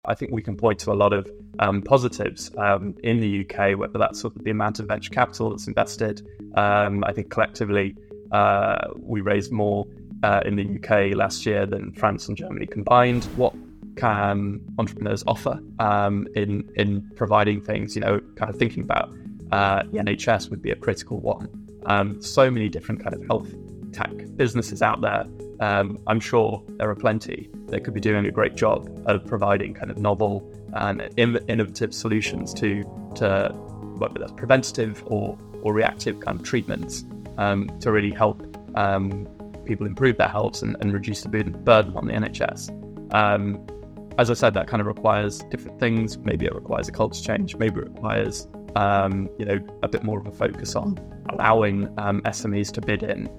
I think we can point to a lot of positives in the UK, whether that's sort of the amount of venture capital that's invested. I think collectively we raised more in the UK last year than France and Germany combined. What can entrepreneurs offer in providing things? Kind of thinking about the NHS would be a critical one. So many different kind of health tech businesses out there. I'm sure there are plenty that could be doing a great job of providing kind of novel and innovative solutions to whether that's preventative or reactive kind of treatments to really help people improve their health and reduce the burden on the NHS. As I said, that kind of requires different things. Maybe it requires a culture change. Maybe it requires a bit more of a focus on allowing SMEs to bid in.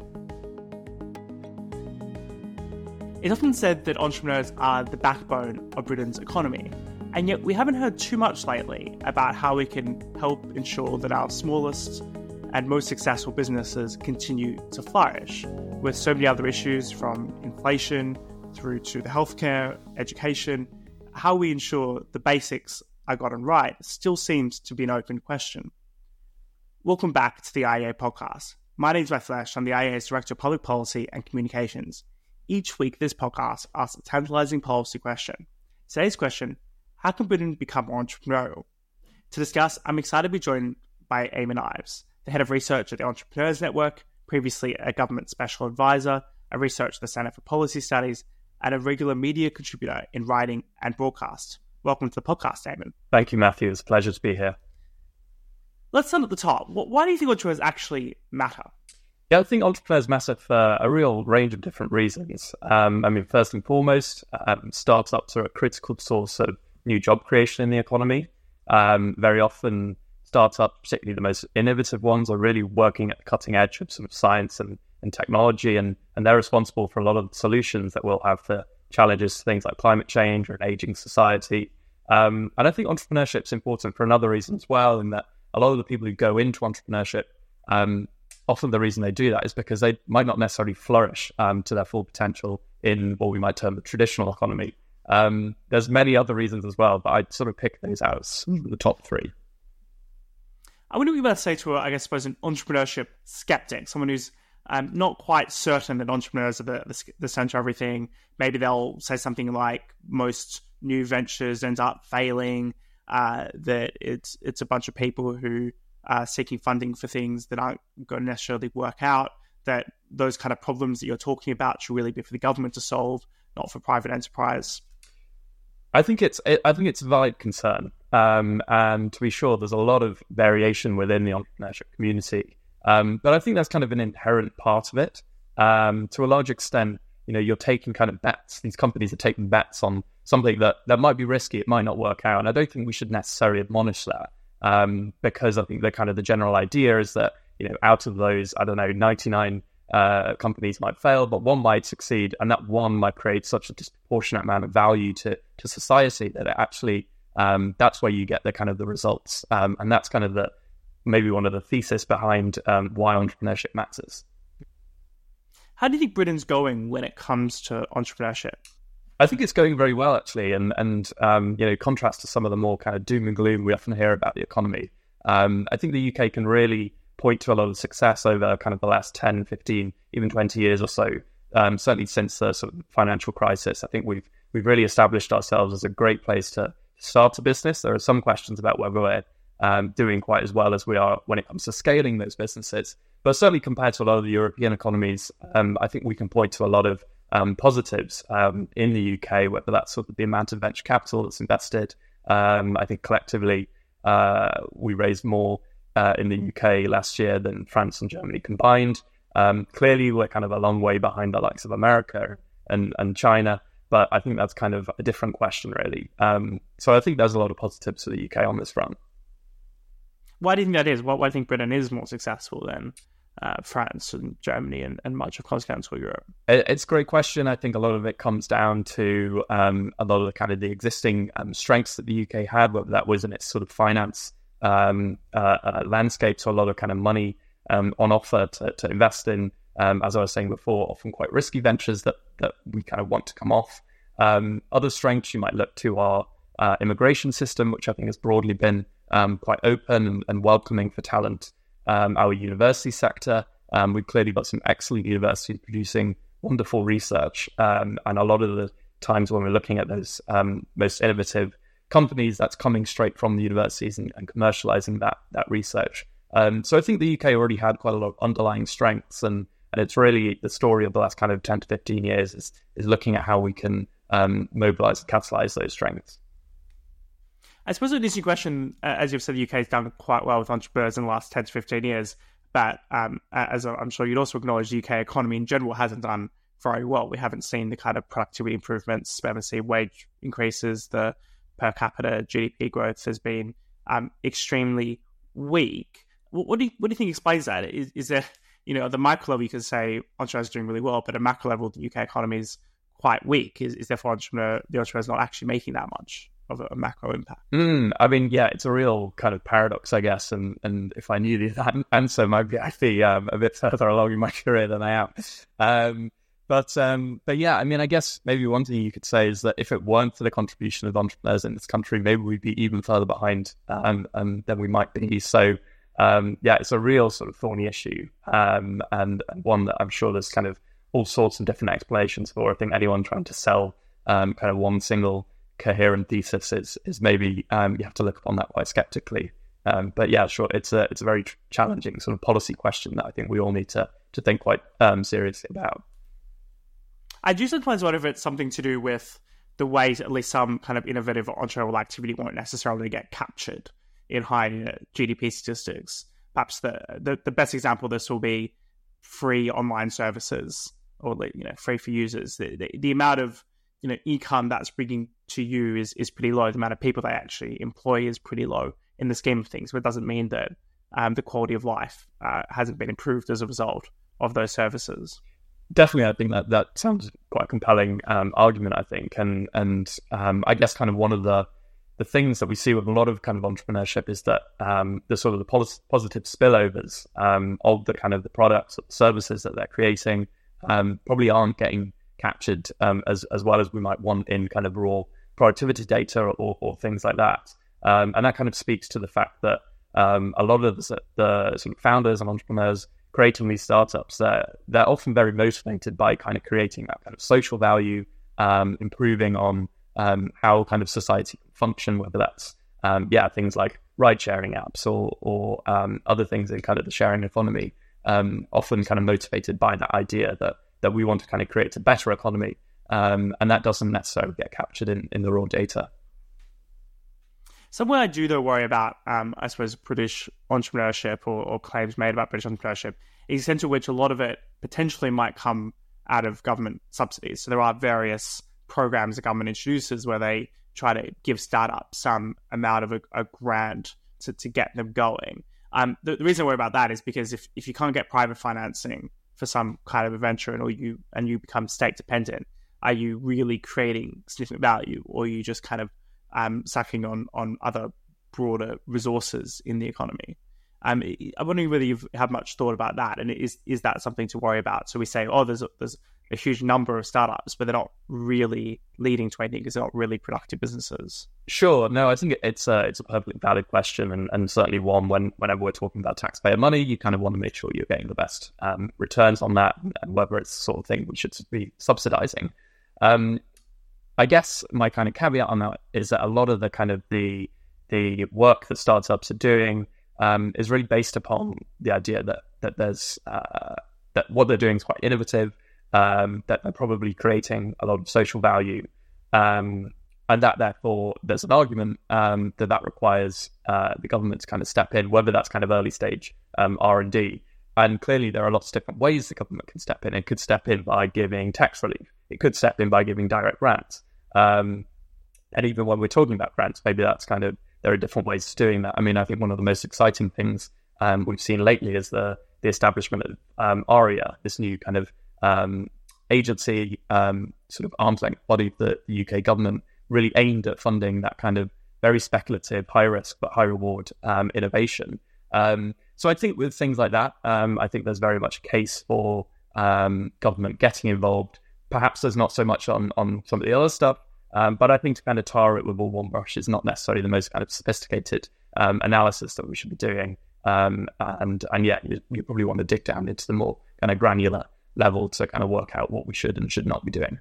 It's often said that entrepreneurs are the backbone of Britain's economy, and yet we haven't heard too much lately about how we can help ensure that our smallest and most successful businesses continue to flourish, with so many other issues from inflation through to the healthcare, education. How we ensure the basics are gotten right still seems to be an open question. Welcome back to the IEA podcast. My name is Matt Flesch. I'm the IEA's Director of Public Policy and Communications. Each week, this podcast asks a tantalizing policy question. Today's question: how can Britain become more entrepreneurial? To discuss, I'm excited to be joined by Eamon Ives, the Head of Research at the Entrepreneurs Network, previously a Government Special Advisor, a researcher at the Centre for Policy Studies, and a regular media contributor in writing and broadcast. Welcome to the podcast, Eamon. Thank you, Matthew. It's a pleasure to be here. Let's start at the top. Why do you think entrepreneurs actually matter? Yeah, I think entrepreneurs matter for a real range of different reasons. First and foremost, startups are a critical source of new job creation in the economy. Very often, startups, particularly the most innovative ones, are really working at the cutting edge of sort of science and technology, and they're responsible for a lot of the solutions that we'll have for challenges, things like climate change or an aging society. And I think entrepreneurship is important for another reason as well, in that a lot of the people who go into entrepreneurship, often the reason they do that is because they might not necessarily flourish to their full potential in what we might term the traditional economy. There's many other reasons as well, but I'd sort of pick those out as the top three. I wonder what you might say to, an entrepreneurship skeptic, someone who's not quite certain that entrepreneurs are the center of everything. Maybe they'll say something like most new ventures end up failing, that it's a bunch of people who seeking funding for things that aren't going to necessarily work out, that those kind of problems that you're talking about should really be for the government to solve, not for private enterprise. I think it's a valid concern. And to be sure, there's a lot of variation within the entrepreneurship community. But I think that's kind of an inherent part of it. To a large extent, you're taking kind of bets. These companies are taking bets on something that might be risky. It might not work out. And I don't think we should necessarily admonish that. Because I think the general idea is that, out of those, 99 companies might fail, but one might succeed, and that one might create such a disproportionate amount of value to society that it actually, that's where you get the results. And that's kind of maybe one of the thesis behind why entrepreneurship matters. How do you think Britain's going when it comes to entrepreneurship? I think it's going very well, actually, and contrast to some of the more kind of doom and gloom we often hear about the economy. I think the UK can really point to a lot of success over kind of the last 10, 15, even 20 years or so. Certainly since the sort of financial crisis, I think we've really established ourselves as a great place to start a business. There are some questions about whether we're doing quite as well as we are when it comes to scaling those businesses. But certainly compared to a lot of the European economies, I think we can point to a lot of positives in the UK, whether that's sort of the amount of venture capital that's invested. I think collectively we raised more in the UK last year than France and Germany combined. Clearly, we're kind of a long way behind the likes of America and China, but I think that's kind of a different question, really. So I think there's a lot of positives for the UK on this front. Why do you think that is? Why do you think Britain is more successful than France and Germany and much of continental Europe? It's a great question. I think a lot of it comes down to a lot of the kind of the existing strengths that the UK had, whether that was in its sort of finance landscape, so a lot of kind of money on offer to invest in, as I was saying before, often quite risky ventures that we kind of want to come off. Other strengths you might look to are immigration system, which I think has broadly been quite open and welcoming for talent. Our university sector, we've clearly got some excellent universities producing wonderful research. And a lot of the times when we're looking at those most innovative companies, that's coming straight from the universities and commercializing that research. So I think the UK already had quite a lot of underlying strengths, and it's really the story of the last kind of 10 to 15 years is looking at how we can mobilize and catalyze those strengths. I suppose an easy question, as you've said, the UK has done quite well with entrepreneurs in the last 10 to 15 years, but as I'm sure you'd also acknowledge, the UK economy in general hasn't done very well. We haven't seen the kind of productivity improvements, we haven't seen wage increases, the per capita GDP growth has been extremely weak. What do you think explains that? Is there, at the micro level, you could say entrepreneurs are doing really well, but at a macro level, the UK economy is quite weak. Is therefore the entrepreneurs not actually making that much of a macro impact? I mean, yeah, it's a real kind of paradox, I guess. And if I knew the answer, might be actually a bit further along in my career than I am. But yeah, I mean, I guess maybe one thing you could say is that if it weren't for the contribution of entrepreneurs in this country, maybe we'd be even further behind than we might be. So yeah, it's a real sort of thorny issue, and one that I'm sure there's kind of all sorts of different explanations for. I think anyone trying to sell kind of one single coherent thesis is maybe you have to look upon that quite skeptically. But yeah, sure, it's a very challenging sort of policy question that I think we all need to think quite seriously about. I do sometimes wonder if it's something to do with the ways at least some kind of innovative entrepreneurial activity won't necessarily get captured in high GDP statistics. Perhaps the best example of this will be free online services, or free for users. The amount of income that's bringing to you is pretty low. The amount of people they actually employ is pretty low in the scheme of things. But it doesn't mean that the quality of life hasn't been improved as a result of those services. Definitely, I think that sounds quite a compelling argument, I think. And I guess kind of one of the things that we see with a lot of kind of entrepreneurship is that the sort of the positive spillovers of the kind of the products or the services that they're creating probably aren't getting captured as well as we might want in kind of raw productivity data or things like that. And that kind of speaks to the fact that a lot of the sort of founders and entrepreneurs creating these startups, they're often very motivated by kind of creating that kind of social value, improving on how kind of society can function, whether that's things like ride-sharing apps or other things in kind of the sharing economy, often kind of motivated by that idea that we want to kind of create a better economy, and that doesn't necessarily get captured in the raw data. Somewhere I do, though, worry about, I suppose, British entrepreneurship or claims made about British entrepreneurship is the extent to which a lot of it potentially might come out of government subsidies. So there are various programs the government introduces where they try to give startups some amount of a grant to get them going. The reason I worry about that is because if you can't get private financing for some kind of a venture and you become state dependent, are you really creating significant value, or are you just kind of sucking on other broader resources in the economy? I'm wondering whether you've had much thought about that, and is that something to worry about? So we say, there's a huge number of startups, but they're not really leading to anything because they're not really productive businesses. Sure. No, I think it's a perfectly valid question, and certainly one whenever we're talking about taxpayer money, you kind of want to make sure you're getting the best returns on that, and whether it's the sort of thing we should be subsidizing. I guess my kind of caveat on that is that a lot of the kind of the work that startups are doing is really based upon the idea that there's that what they're doing is quite innovative, that they're probably creating a lot of social value, and that therefore there's an argument that requires the government to kind of step in, whether that's kind of early stage R&D. And clearly there are lots of different ways the government can step in. It could step in by giving tax relief. It could step in by giving direct grants. And even when we're talking about grants, maybe that's kind of, there are different ways of doing that. I mean, I think one of the most exciting things we've seen lately is the establishment of ARIA, this new kind of agency, sort of arm's length body that the UK government really aimed at funding that kind of very speculative, high risk but high reward innovation. So I think with things like that, I think there's very much a case for government getting involved. Perhaps there's not so much on some of the other stuff, But I think to kind of tar it with all one brush is not necessarily the most kind of sophisticated analysis that we should be doing. And yeah, you probably want to dig down into the more kind of granular level to kind of work out what we should and should not be doing.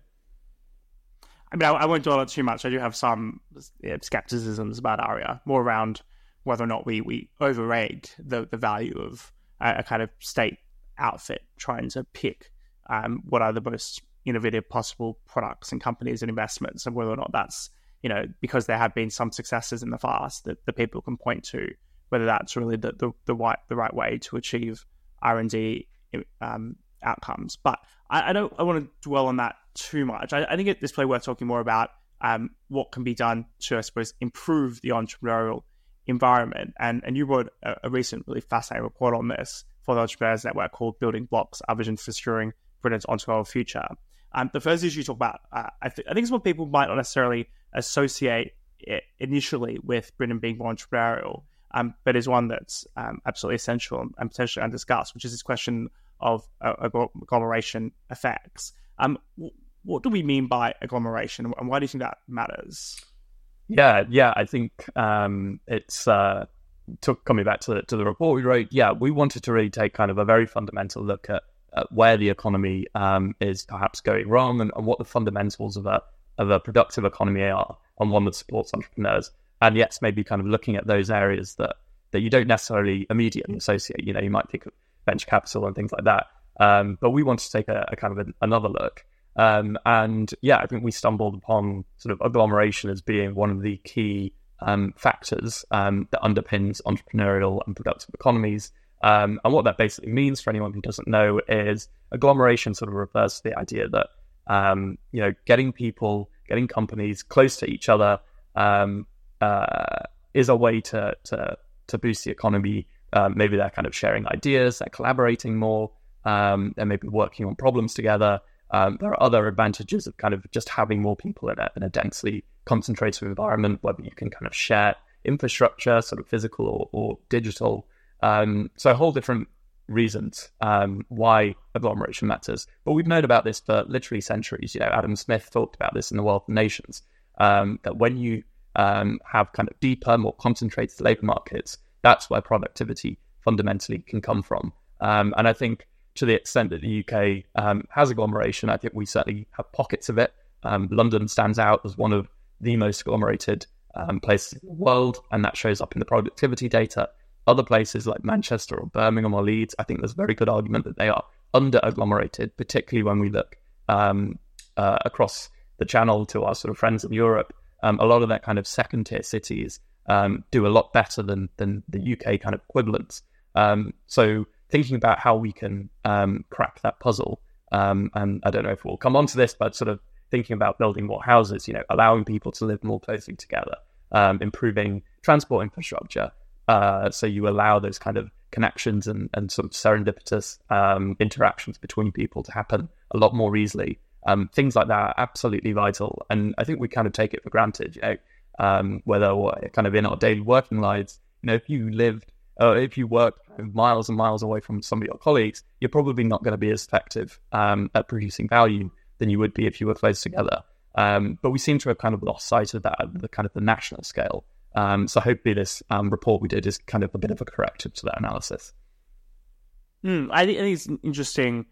I mean, I won't dwell on it too much. I do have some skepticisms about Aria, more around whether or not we overrate the value of a kind of state outfit trying to pick what are the most innovative possible products and companies and investments, and whether or not that's, because there have been some successes in the past that the people can point to, whether that's really the right way to achieve R&D outcomes. But I don't want to dwell on that too much. I think it's probably worth talking more about what can be done to, I suppose, improve the entrepreneurial environment. And you wrote a recent really fascinating report on this for the Entrepreneurs Network called Building Blocks, Our Vision for Securing Britain's Entrepreneurial Future. The first issue you talk about, I think it's what people might not necessarily associate it initially with Britain being more entrepreneurial, but is one that's absolutely essential and potentially undiscussed, which is this question of agglomeration effects. What do we mean by agglomeration, and why do you think that matters? Yeah, I think it's coming back to the report we wrote. Yeah, we wanted to really take kind of a very fundamental look at where the economy is perhaps going wrong, and what the fundamentals of a productive economy are, and one that supports entrepreneurs. And yes, maybe kind of looking at those areas that you don't necessarily immediately associate. You might think of venture capital and things like that. But we want to take a kind of another look. And yeah, I think we stumbled upon sort of agglomeration as being one of the key factors that underpins entrepreneurial and productive economies. And what that basically means, for anyone who doesn't know, is agglomeration sort of refers to the idea that getting companies close to each other is a way to boost the economy. Maybe they're kind of sharing ideas, they're collaborating more, they're maybe working on problems together. There are other advantages of kind of just having more people in a densely concentrated environment, whether you can kind of share infrastructure, sort of physical or digital. So a whole different reasons why agglomeration matters. But we've known about this for literally centuries. Adam Smith talked about this in The Wealth of Nations, that when you have kind of deeper, more concentrated labour markets, that's where productivity fundamentally can come from. And I think to the extent that the UK has agglomeration, I think we certainly have pockets of it. London stands out as one of the most agglomerated places in the world, and that shows up in the productivity data. Other places like Manchester or Birmingham or Leeds, I think there's a very good argument that they are under-agglomerated, particularly when we look across the channel to our sort of friends in Europe. A lot of their kind of second-tier cities do a lot better than the UK kind of equivalents. So thinking about how we can crack that puzzle, and I don't know if we'll come on to this, but sort of thinking about building more houses, allowing people to live more closely together, improving transport infrastructure, so you allow those kind of connections and sort of serendipitous interactions between people to happen a lot more easily. Things like that are absolutely vital, and I think we kind of take it for granted, whether kind of in our daily working lives. If you work miles and miles away from some of your colleagues, you're probably not going to be as effective at producing value than you would be if you were close together. But we seem to have kind of lost sight of that at the kind of the national scale. So hopefully this report we did is kind of a bit of a corrective to that analysis. I think it's an interesting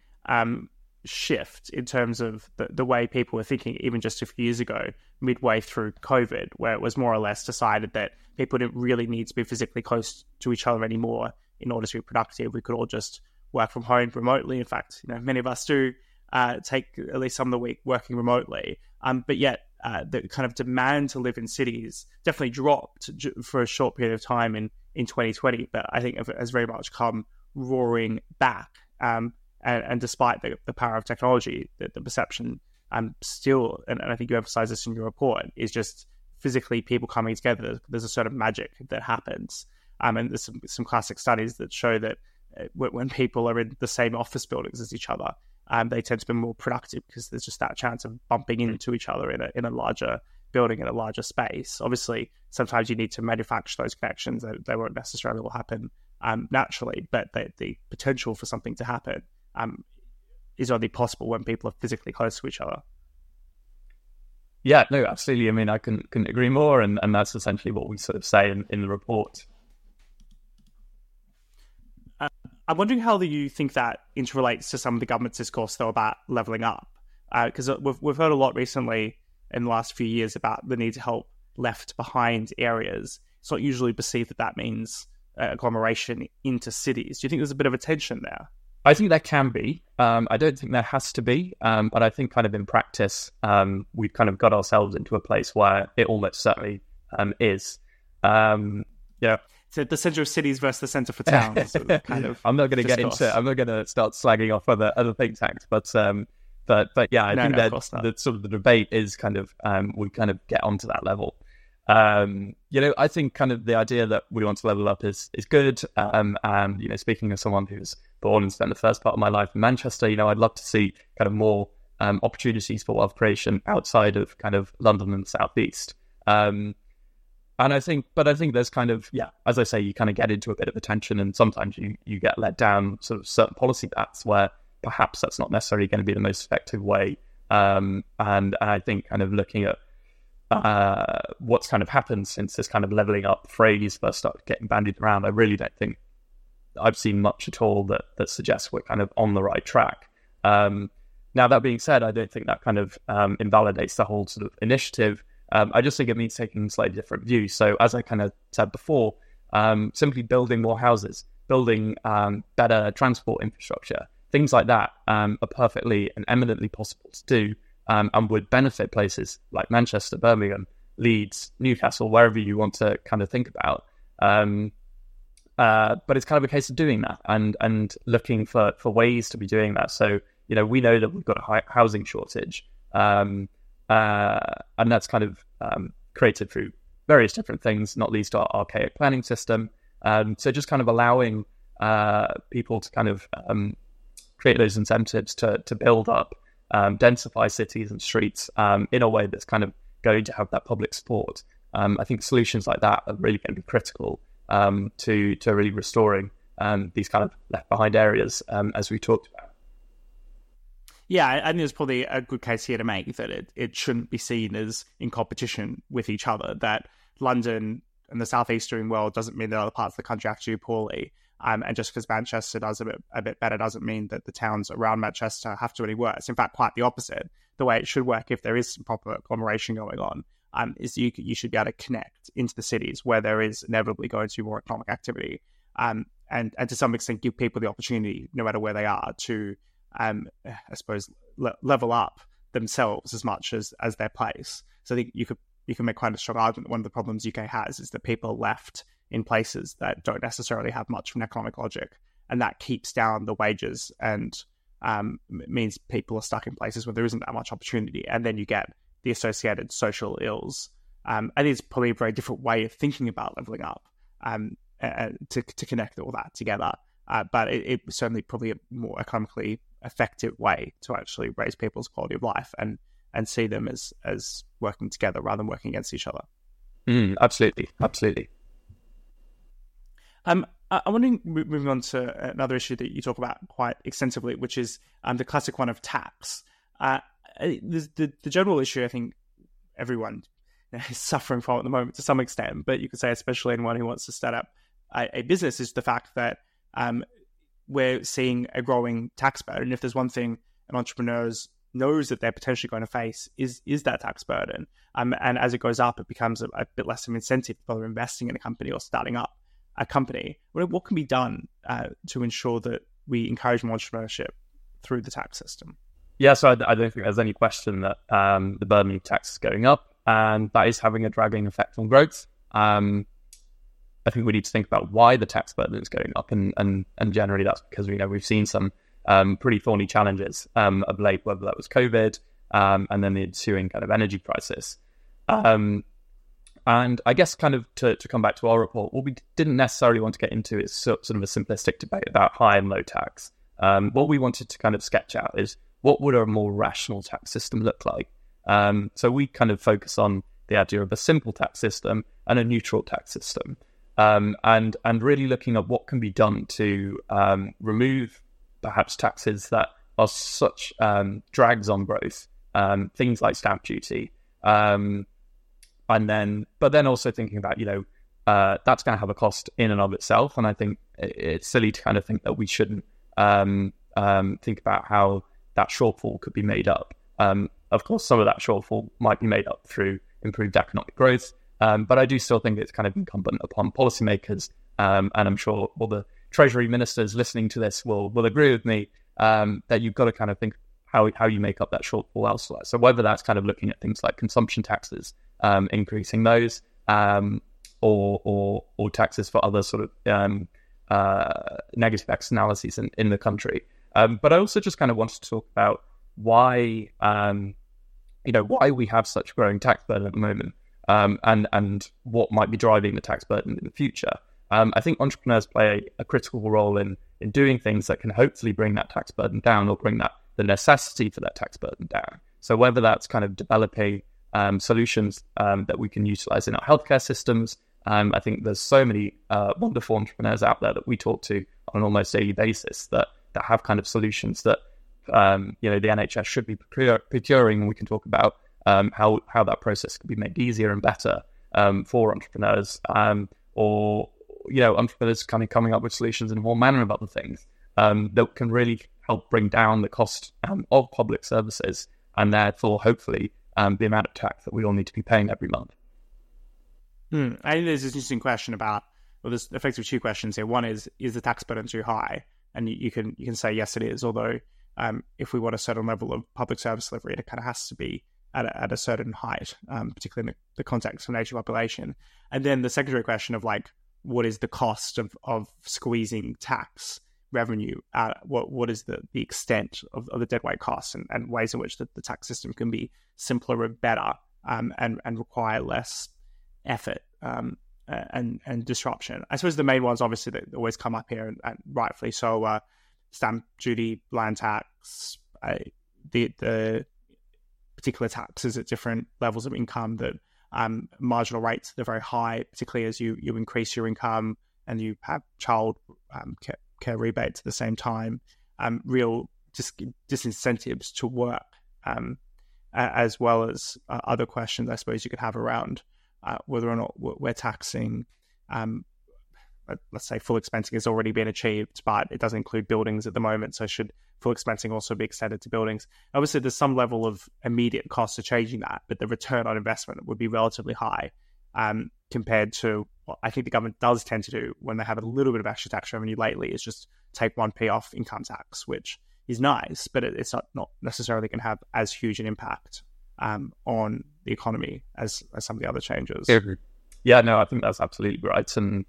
shift in terms of the way people were thinking, even just a few years ago, midway through COVID, where it was more or less decided that people didn't really need to be physically close to each other anymore in order to be productive. We could all just work from home remotely. In fact, many of us do take at least some of the week working remotely. But yet the kind of demand to live in cities definitely dropped for a short period of time in 2020, but I think it has very much come roaring back. And despite the power of technology, the perception still, and I think you emphasize this in your report, is just physically people coming together. There's a sort of magic that happens. And there's some classic studies that show that when people are in the same office buildings as each other, they tend to be more productive because there's just that chance of bumping into each other in a larger building, in a larger space. Obviously, sometimes you need to manufacture those connections. They won't necessarily all happen naturally, but the potential for something to happen is only possible when people are physically close to each other. Yeah, no, absolutely. I mean, I couldn't agree more, and that's essentially what we sort of say in the report. I'm wondering how you think that interrelates to some of the government's discourse, though, about levelling up. Because we've heard a lot recently in the last few years about the need to help left behind areas. It's not usually perceived that means agglomeration into cities. Do you think there's a bit of a tension there? I think there can be. I don't think there has to be. But I think kind of in practice, we've kind of got ourselves into a place where it almost certainly is. Yeah. So the centre of cities versus the centre for towns. Kind of. I'm not going to get into. I'm not going to start slagging off other think tanks, but yeah, I think that the sort of the debate is kind of we kind of get onto that level. I think kind of the idea that we want to level up is good. And speaking of someone who's born and spent the first part of my life in Manchester, I'd love to see kind of more opportunities for wealth creation outside of kind of London and the southeast. And I think there's kind of, as I say, you kind of get into a bit of a tension, and sometimes you get let down sort of certain policy paths where perhaps that's not necessarily going to be the most effective way. And I think kind of looking at what's kind of happened since this kind of levelling up phrase first started getting bandied around, I really don't think I've seen much at all that suggests we're kind of on the right track. Now, that being said, I don't think that kind of invalidates the whole sort of initiative. I just think it means taking a slightly different view. So as I kind of said before, simply building more houses, building better transport infrastructure, things like that are perfectly and eminently possible to do, and would benefit places like Manchester, Birmingham, Leeds, Newcastle, wherever you want to kind of think about. But it's kind of a case of doing that and looking for ways to be doing that. So, we know that we've got a housing shortage, and that's kind of created through various different things, not least our archaic planning system. So just kind of allowing people to kind of create those incentives to build up, densify cities and streets in a way that's kind of going to have that public support. I think solutions like that are really going to be critical to really restoring these kind of left behind areas, as we talked about. Yeah, I think there's probably a good case here to make that it shouldn't be seen as in competition with each other, that London and the southeast doing well doesn't mean that other parts of the country actually do poorly. And just because Manchester does a bit better doesn't mean that the towns around Manchester have to do any worse. In fact, quite the opposite. The way it should work, if there is some proper agglomeration going on, is you should be able to connect into the cities where there is inevitably going to be more economic activity, and to some extent give people the opportunity, no matter where they are, to I suppose level up themselves as much as their place. So I think you can make quite a strong argument that one of the problems UK has is that people are left in places that don't necessarily have much of an economic logic, and that keeps down the wages and means people are stuck in places where there isn't that much opportunity, and then you get the associated social ills. I think it's probably a very different way of thinking about levelling up, to connect all that together. But it's certainly probably a more economically effective way to actually raise people's quality of life and see them as working together rather than working against each other. Absolutely. I'm wondering, moving on to another issue that you talk about quite extensively, which is the classic one of tax. The general issue, I think everyone is suffering from at the moment to some extent, but you could say especially anyone who wants to start up a business, is the fact that we're seeing a growing tax burden. And if there's one thing an entrepreneur knows that they're potentially going to face is that tax burden. And as it goes up, it becomes a bit less of an incentive for whether investing in a company or starting up a company. What can be done to ensure that we encourage more entrepreneurship through the tax system? Yeah, so I don't think there's any question that the burden of tax is going up, and that is having a dragging effect on growth. I think we need to think about why the tax burden is going up, and generally that's because we've seen some pretty thorny challenges of late, whether that was COVID and then the ensuing kind of energy crisis. And I guess kind of to come back to our report, what we didn't necessarily want to get into is sort of a simplistic debate about high and low tax. What we wanted to kind of sketch out is what would a more rational tax system look like. So we kind of focus on the idea of a simple tax system and a neutral tax system. And really looking at what can be done to remove perhaps taxes that are such drags on growth, things like stamp duty, But then also thinking about, that's going to have a cost in and of itself. And I think it's silly to kind of think that we shouldn't think about how that shortfall could be made up. Of course, some of that shortfall might be made up through improved economic growth. But I do still think it's kind of incumbent upon policymakers, and I'm sure all the Treasury ministers listening to this will agree with me, that you've got to kind of think how you make up that shortfall elsewhere. So whether that's kind of looking at things like consumption taxes, increasing those, or taxes for other sort of negative externalities in the country. But I also just kind of wanted to talk about why we have such growing tax burden at the moment, and what might be driving the tax burden in the future. I think entrepreneurs play a critical role in doing things that can hopefully bring that tax burden down, or bring the necessity for that tax burden down. So whether that's kind of developing solutions that we can utilize in our healthcare systems. I think there's so many wonderful entrepreneurs out there that we talk to on an almost daily basis that have kind of solutions that the NHS should be procuring, and we can talk about how that process could be made easier and better for entrepreneurs, or entrepreneurs kind of coming up with solutions in a whole manner of other things that can really help bring down the cost of public services, and therefore hopefully the amount of tax that we all need to be paying every month. I think there's this interesting question about, there's effectively two questions here. One is the tax burden too high? And you can say yes, it is. Although if we want a certain level of public service delivery, it kind of has to be at a certain height, particularly in the context of an aging population. And then the secondary question of what is the cost of squeezing tax revenue? What is the extent of the deadweight costs, and ways in which the tax system can be simpler and better, and require less effort and disruption. I suppose the main ones, obviously, that always come up here, and rightfully so, stamp duty, land tax, the particular taxes at different levels of income, that marginal rates that are very high, particularly as you increase your income and you have child care rebates at the same time, real disincentives to work, as well as other questions I suppose you could have around whether or not we're taxing, let's say full expensing has already been achieved, but it doesn't include buildings at the moment. So should full expensing also be extended to buildings? Obviously, there's some level of immediate cost to changing that, but the return on investment would be relatively high compared to what I think the government does tend to do when they have a little bit of extra tax revenue lately, is just take 1p off income tax, which is nice, but it's not necessarily going to have as huge an impact on the economy as some of the other changes. Yeah, no, I think that's absolutely right. And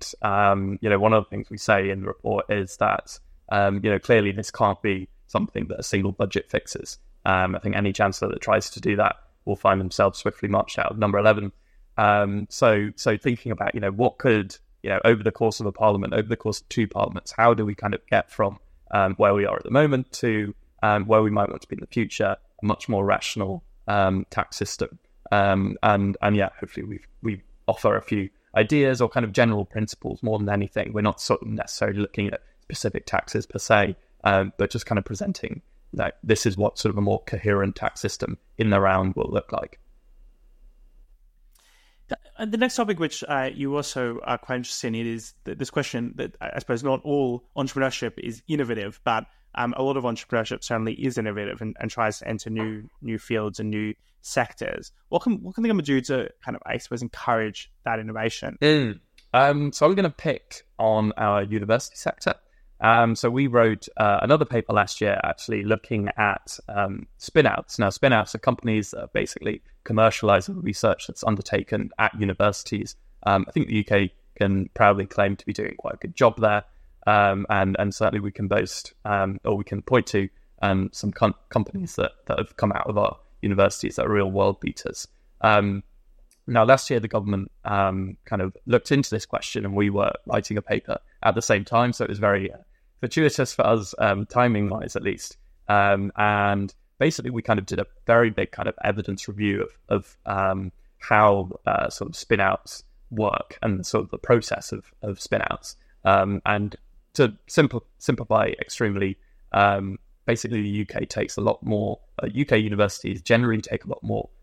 one of the things we say in the report is that, clearly this can't be something that a single budget fixes. I think any chancellor that tries to do that will find themselves swiftly marched out of number 11. So thinking about, what could, over the course of a parliament, over the course of two parliaments, how do we kind of get from where we are at the moment to where we might want to be in the future, a much more rational tax system. And hopefully we offer a few ideas or kind of general principles more than anything. We're not sort of necessarily looking at specific taxes per se, but just kind of presenting that this is what sort of a more coherent tax system in the round will look like. The next topic, which you also are quite interested in, is this question that I suppose not all entrepreneurship is innovative, but a lot of entrepreneurship certainly is innovative and tries to enter new fields and new sectors. What can the government do to kind of, I suppose, encourage that innovation? So I'm going to pick on our university sector. So we wrote another paper last year, actually looking at spin-outs. Now, spin-outs are companies that basically commercialize the research that's undertaken at universities. I think the UK can proudly claim to be doing quite a good job there. And certainly we can boast, or we can point to some companies that have come out of our universities that are real world beaters. Now, last year, the government kind of looked into this question, and we were writing a paper at the same time. So it was very fortuitous for us, timing-wise at least. And basically, we kind of did a very big kind of evidence review of how sort of spin-outs work and sort of the process of spin-outs. And to simplify extremely, basically the UK takes a lot more, UK universities generally take a lot more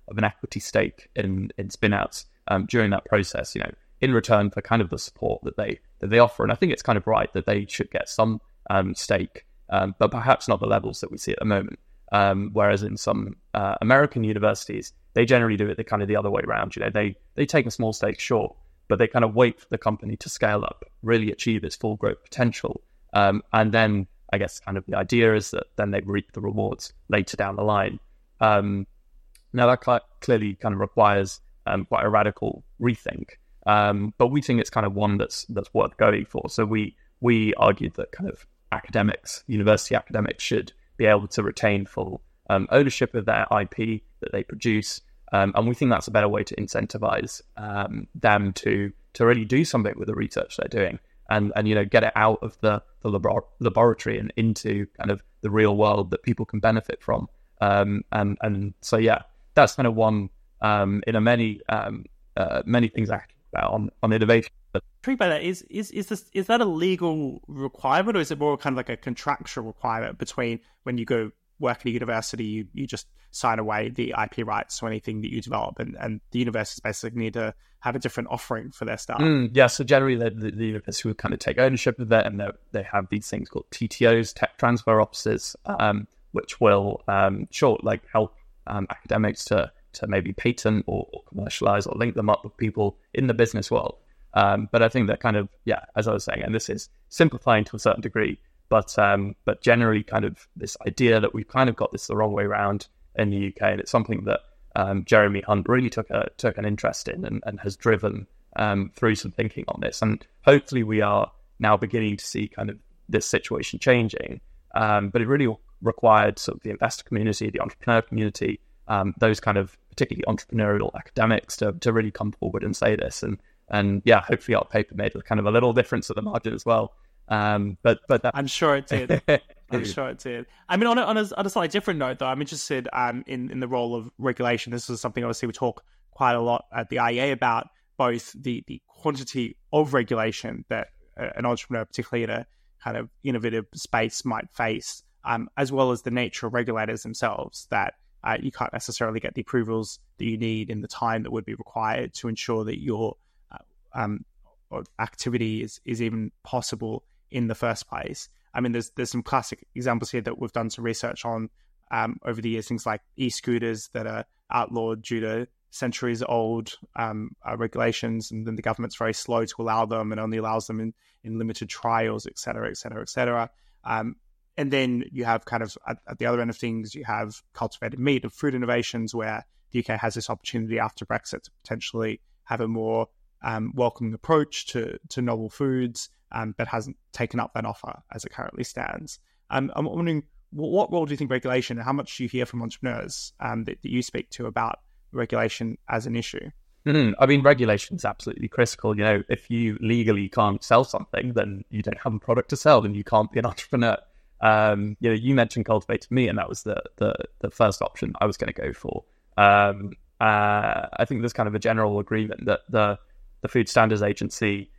an equity stake in spinouts during that process, in return for kind of the support that they offer. And I think it's kind of right that they should get some stake, but perhaps not the levels that we see at the moment. Whereas in some American universities, they generally do it the other way around. They take a small stake, sure, but they kind of wait for the company to scale up, really achieve its full growth potential. And then I guess kind of the idea is that then they reap the rewards later down the line. Now that clearly kind of requires quite a radical rethink. But we think it's kind of one that's worth going for. So we argued that kind of university academics should be able to retain full ownership of their IP that they produce. And we think that's a better way to incentivize them to really do something with the research they're doing and get it out of the laboratory and into kind of the real world that people can benefit from. And so, yeah, that's kind of one in many things I about on innovation. Intrigued by that, is that a legal requirement, or is it more kind of like a contractual requirement between when you go work at a university, you just sign away the IP rights to anything that you develop, and the universities basically need to have a different offering for their staff? Yeah, so generally the university would kind of take ownership of it, and they have these things called TTOs, tech transfer offices, which will help academics to maybe patent or commercialize or link them up with people in the business world. But I think that kind of, as I was saying, and this is simplifying to a certain degree, but generally kind of this idea that we've kind of got this the wrong way around in the UK, and it's something that Jeremy Hunt really took an interest in and has driven through some thinking on this. And hopefully we are now beginning to see kind of this situation changing. But it really required sort of the investor community, the entrepreneur community, those kind of particularly entrepreneurial academics to really come forward and say this. And hopefully our paper made kind of a little difference at the margin as well. But that... I'm sure it did. I'm sure it did. I mean, on a slightly different note, though, I'm interested in the role of regulation. This is something obviously we talk quite a lot at the IEA about, both the quantity of regulation that an entrepreneur, particularly in a kind of innovative space, might face, as well as the nature of regulators themselves, that you can't necessarily get the approvals that you need in the time that would be required to ensure that your activity is even possible in the first place. I mean, there's some classic examples here that we've done some research on over the years, things like e-scooters that are outlawed due to centuries-old regulations, and then the government's very slow to allow them and only allows them in limited trials, et cetera, et cetera, et cetera. And then you have kind of at the other end of things, you have cultivated meat and food innovations, where the UK has this opportunity after Brexit to potentially have a more welcoming approach to novel foods, but hasn't taken up that offer as it currently stands. I'm wondering, what role do you think regulation, and how much do you hear from entrepreneurs that you speak to about regulation as an issue? I mean, regulation is absolutely critical. If you legally can't sell something, then you don't have a product to sell, and you can't be an entrepreneur. You mentioned cultivated meat, and that was the first option I was going to go for. I think there's kind of a general agreement that the Food Standards Agency,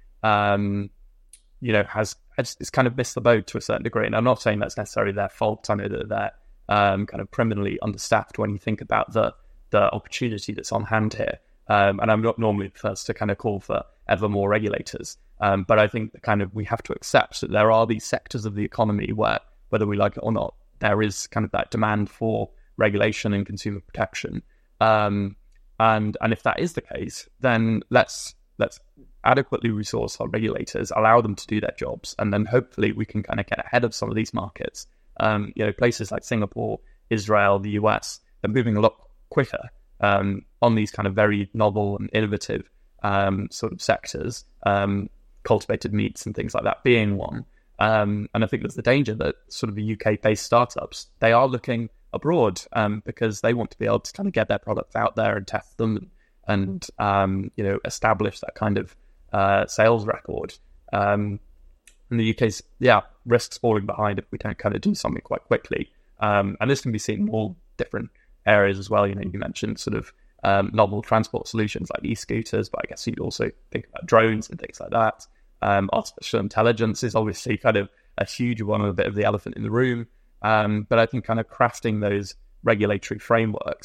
it's kind of missed the boat to a certain degree. And I'm not saying that's necessarily their fault. I know that they're kind of criminally understaffed when you think about the opportunity that's on hand here. And I'm not normally the first to kind of call for ever more regulators. But I think that kind of we have to accept that there are these sectors of the economy where, whether we like it or not, there is kind of that demand for regulation and consumer protection. And if that is the case, then let's adequately resource our regulators, allow them to do their jobs, and then hopefully we can kind of get ahead of some of these markets. Places like Singapore, Israel, the US, they're moving a lot quicker on these kind of very novel and innovative sort of sectors, cultivated meats and things like that being one. And I think there's the danger that sort of the UK-based startups, they are looking abroad because they want to be able to kind of get their products out there and test them and establish that kind of sales record. And the UK's, risks falling behind if we don't kind of do something quite quickly. And this can be seen in all different areas as well. You mentioned sort of novel transport solutions like e-scooters, but I guess you'd also think about drones and things like that. Artificial intelligence is obviously kind of a huge one, a bit of the elephant in the room. But I think kind of crafting those regulatory frameworks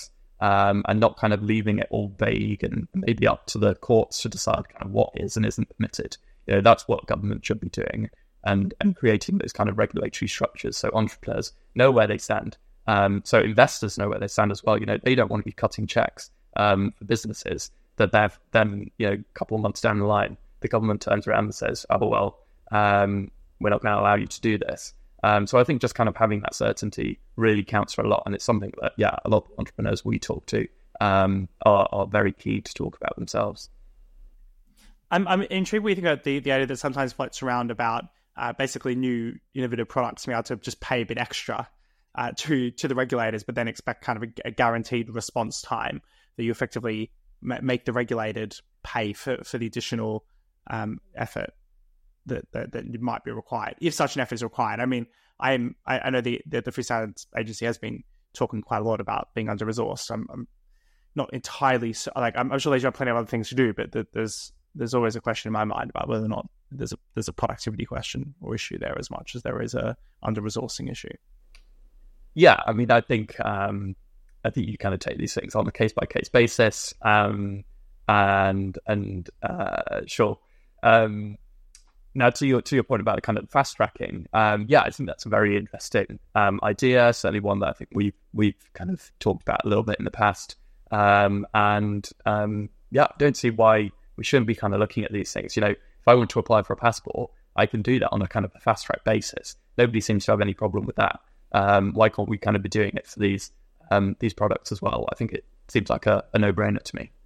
and not kind of leaving it all vague and maybe up to the courts to decide kind of what is and isn't permitted. That's what government should be doing, and creating those kind of regulatory structures so entrepreneurs know where they stand. So investors know where they stand as well. They don't want to be cutting checks for businesses that they've then, a couple of months down the line, the government turns around and says, oh, well, we're not going to allow you to do this. So I think just kind of having that certainty really counts for a lot. And it's something that, a lot of entrepreneurs we talk to are very keen to talk about themselves. I'm intrigued when you think about the idea that sometimes floats around about basically new innovative products being able to just pay a bit extra to the regulators, but then expect kind of a guaranteed response time that you effectively make the regulated pay for the additional effort that might be required, if such an effort is required. I mean, I know the Free Standards Agency has been talking quite a lot about being under-resourced. I'm not entirely I'm sure they have plenty of other things to do, but there's always a question in my mind about whether or not there's a productivity question or issue there as much as there is a under-resourcing issue. Yeah, I mean, I think you kind of take these things on a case-by-case basis, and sure. Now, to your point about kind of fast tracking, I think that's a very interesting idea. Certainly one that I think we've kind of talked about a little bit in the past, don't see why we shouldn't be kind of looking at these things. If I want to apply for a passport, I can do that on a kind of a fast track basis. Nobody seems to have any problem with that. Why can't we kind of be doing it for these products as well? I think it seems like a no-brainer to me.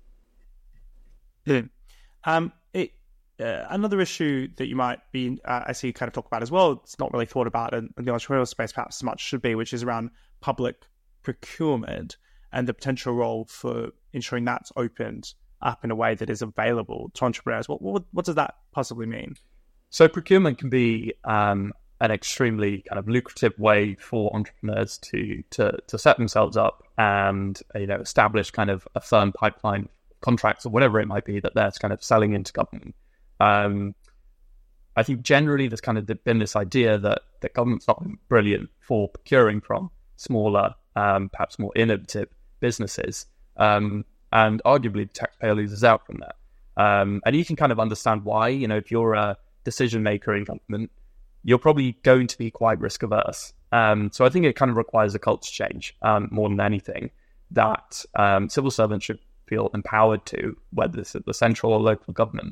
Yeah. Another issue that you might be, I see you kind of talk about as well, it's not really thought about in the entrepreneurial space perhaps as much should be, which is around public procurement and the potential role for ensuring that's opened up in a way that is available to entrepreneurs. What does that possibly mean? So procurement can be an extremely kind of lucrative way for entrepreneurs to set themselves up and establish kind of a firm pipeline of contracts or whatever it might be that they're kind of selling into government. I think generally there's kind of been this idea that government's not brilliant for procuring from smaller, perhaps more innovative businesses. And arguably the taxpayer loses out from that. And you can kind of understand why. If you're a decision maker in government, you're probably going to be quite risk averse. So I think it kind of requires a culture change more than anything, that civil servants should feel empowered to, whether it's at the central or local government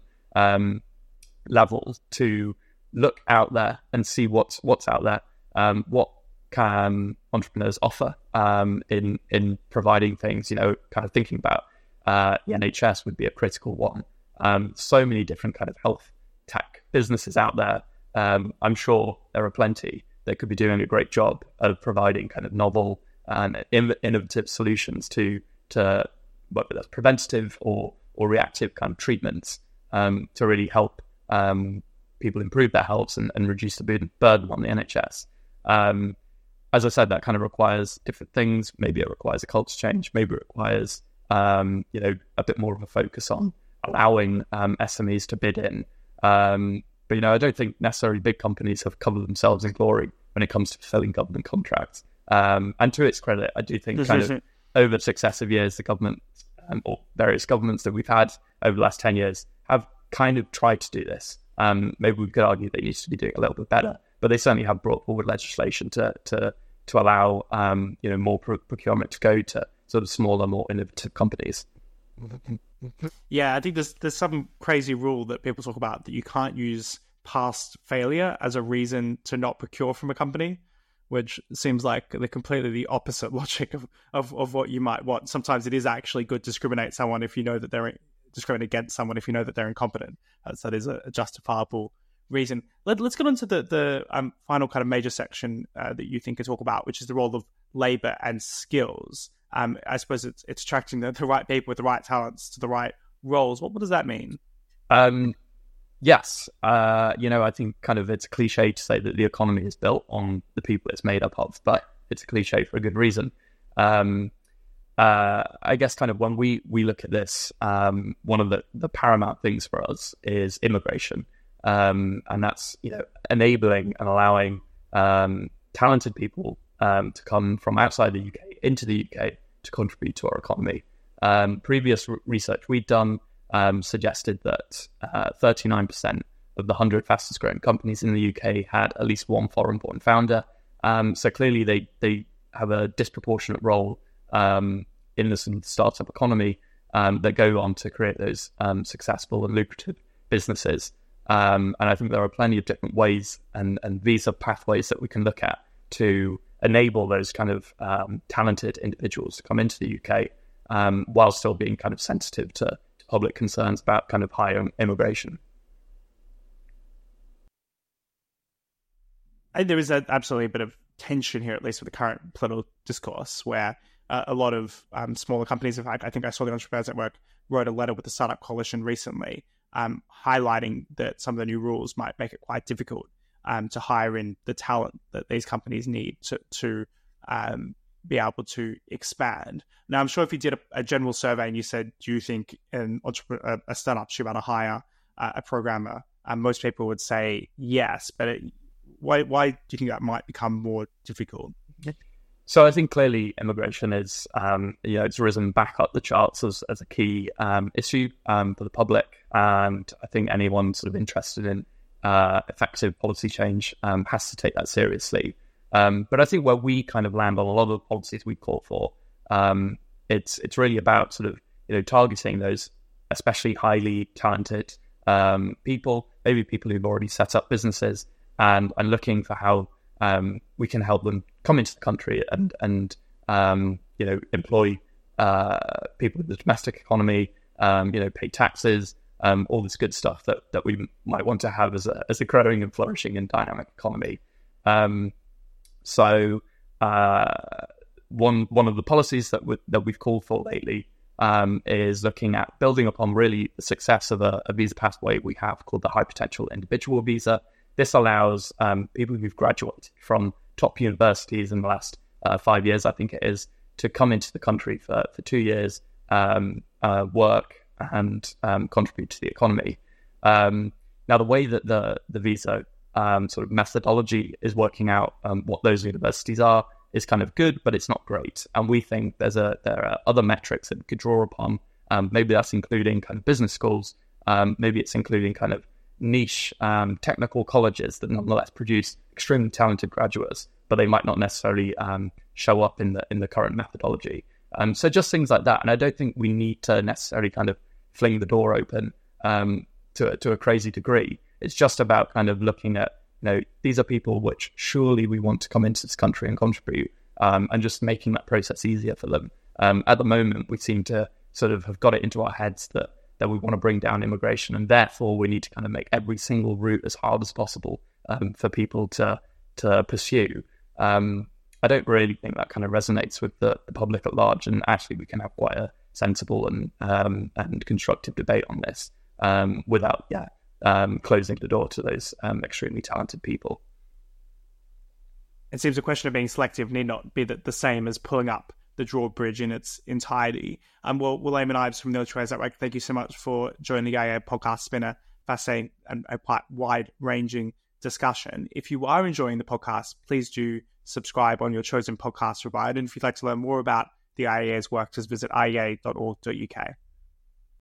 level, to look out there and see what's out there. What can entrepreneurs offer in providing things? Kind of thinking about the NHS would be a critical one. So many different kind of health tech businesses out there. I'm sure there are plenty that could be doing a great job of providing kind of novel and innovative solutions to whether that's preventative or reactive kind of treatments to really help people improve their health and reduce the burden on the NHS. As I said, that kind of requires different things. Maybe it requires a culture change. Maybe it requires a bit more of a focus on allowing SMEs to bid in. But I don't think necessarily big companies have covered themselves in glory when it comes to fulfilling government contracts. And to its credit, I do think kind of over successive years, the government or various governments that we've had over the last 10 years have kind of tried to do this. Maybe we could argue they used to be doing a little bit better, but they certainly have brought forward legislation to allow more procurement to go to sort of smaller, more innovative companies. Yeah, I think there's some crazy rule that people talk about that you can't use past failure as a reason to not procure from a company, which seems like the opposite logic of what you might want. Sometimes it is actually good to discriminate someone if you know that they're discriminate against someone if you know that they're incompetent. So that is a justifiable reason. Let's get on to the final kind of major section that you think to talk about, which is the role of labour and skills. I suppose it's attracting the right people with the right talents to the right roles. What does that mean? Yes. I think kind of it's a cliche to say that the economy is built on the people it's made up of, but it's a cliche for a good reason. I guess kind of when we look at this, one of the paramount things for us is immigration. And that's, enabling and allowing talented people to come from outside the UK into the UK to contribute to our economy. Previous research we'd done suggested that 39% of the 100 fastest growing companies in the UK had at least one foreign-born founder. So clearly they have a disproportionate role in the sort of startup economy that go on to create those successful and lucrative businesses. And I think there are plenty of different ways and visa pathways that we can look at to enable those kind of talented individuals to come into the UK while still being kind of sensitive to public concerns about kind of higher immigration. I think there is absolutely a bit of tension here, at least with the current political discourse, where a lot of smaller companies, in fact, I think I saw the Entrepreneurs Network wrote a letter with the Startup Coalition recently, highlighting that some of the new rules might make it quite difficult to hire in the talent that these companies need to be able to expand. Now, I'm sure if you did a general survey and you said, do you think a startup should be able to hire a programmer, most people would say yes, but why do you think that might become more difficult? So I think clearly immigration is, it's risen back up the charts as a key issue for the public. And I think anyone sort of interested in effective policy change has to take that seriously. But I think where we kind of land on a lot of the policies we call for, it's really about sort of, targeting those especially highly talented people, maybe people who've already set up businesses, and looking for how we can help them come into the country and employ people in the domestic economy, pay taxes, all this good stuff that we might want to have as a growing and flourishing and dynamic economy. So one of the policies that we've called for lately is looking at building upon really the success of a visa pathway we have called the High Potential Individual Visa. This allows people who've graduated from top universities in the last 5 years, I think it is, to come into the country for 2 years, work and contribute to the economy. Now, the way that the visa sort of methodology is working out what those universities are is kind of good, but it's not great. And we think there are other metrics that we could draw upon. Maybe that's including kind of business schools. Maybe it's including kind of niche technical colleges that nonetheless produce extremely talented graduates, but they might not necessarily show up in the current methodology. So just things like that. And I don't think we need to necessarily kind of fling the door open to a crazy degree. It's just about kind of looking at, these are people which surely we want to come into this country and contribute, and just making that process easier for them. At the moment, we seem to sort of have got it into our heads that we want to bring down immigration, and therefore we need to kind of make every single route as hard as possible for people to pursue. I don't really think that kind of resonates with the public at large, and actually we can have quite a sensible and constructive debate on this without closing the door to those extremely talented people. It seems a question of being selective need not be the same as pulling up the drawbridge in its entirety. Well, Eamon Ives from the Entrepreneurs Network, thank you so much for joining the IEA podcast. It's been a fascinating and a quite wide-ranging discussion. If you are enjoying the podcast, please do subscribe on your chosen podcast provider. And if you'd like to learn more about the IEA's work, just visit iea.org.uk.